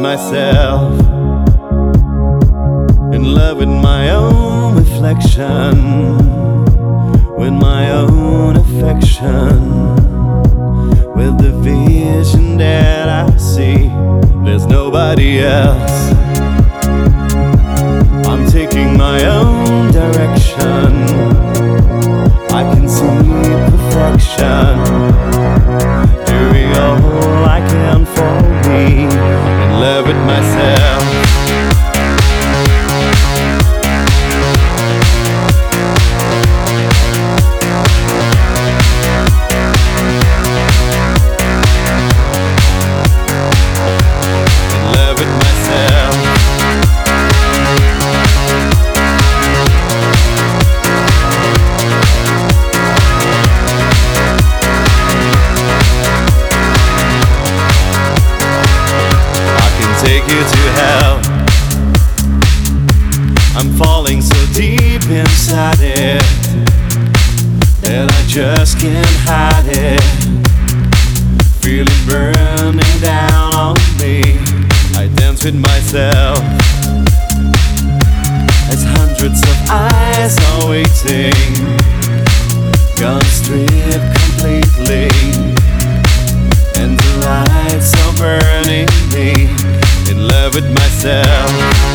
myself, in love with my own reflection, with my own affection, with the vision that I see. There's nobody else. I'm taking my own direction. I can see perfection, doing all I can for me, in love with myself. Take you to hell. I'm falling so deep inside it that I just can't hide it. Feel it burning down on me. I dance with myself as hundreds of eyes are waiting. Gone strip completely, and the lights are burning me, in love with myself.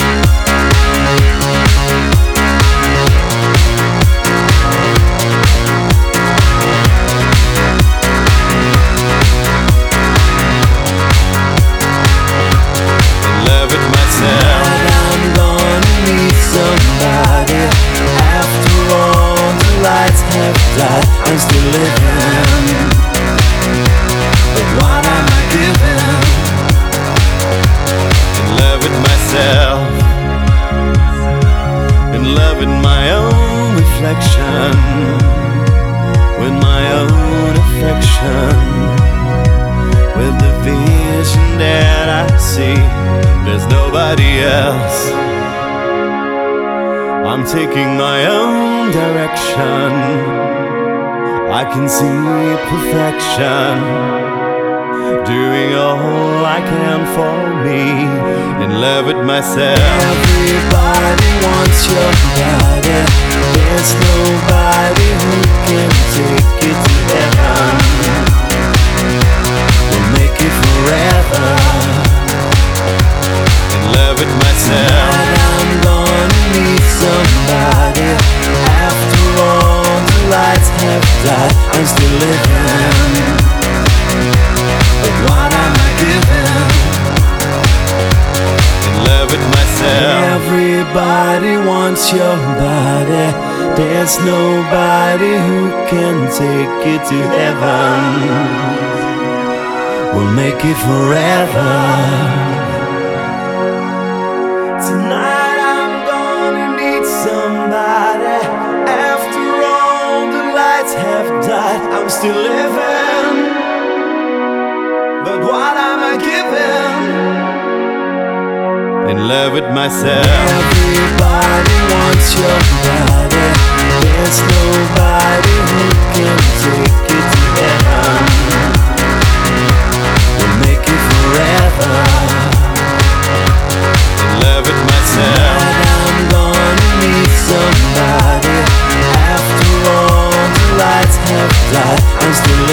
In love with myself. But I'm gonna need somebody. After all the lights have died, I'm still living. But what am I giving? In love with myself, in love with my own reflection, with my own affection, with the vision that I see. There's nobody else. I'm taking my own direction. I can see perfection, doing all I can for me, in love with myself. Everybody wants your body. There's nobody who can take it to heaven. We'll make it forever. In love with myself. But I'm gonna need somebody. After all the lights have died, I'm still living. But what am I giving? In love with myself. Everybody wants your body. There's nobody who can take it to heaven. We'll make it forever. Tonight I'm gonna need somebody. After all the lights have died, I'm still living. But what am I giving? In love with myself. Everybody wants your body. There's nobody who can take it to heaven. We'll make it forever. In love with myself. But I'm gonna need somebody. After all the lights have died, I'm still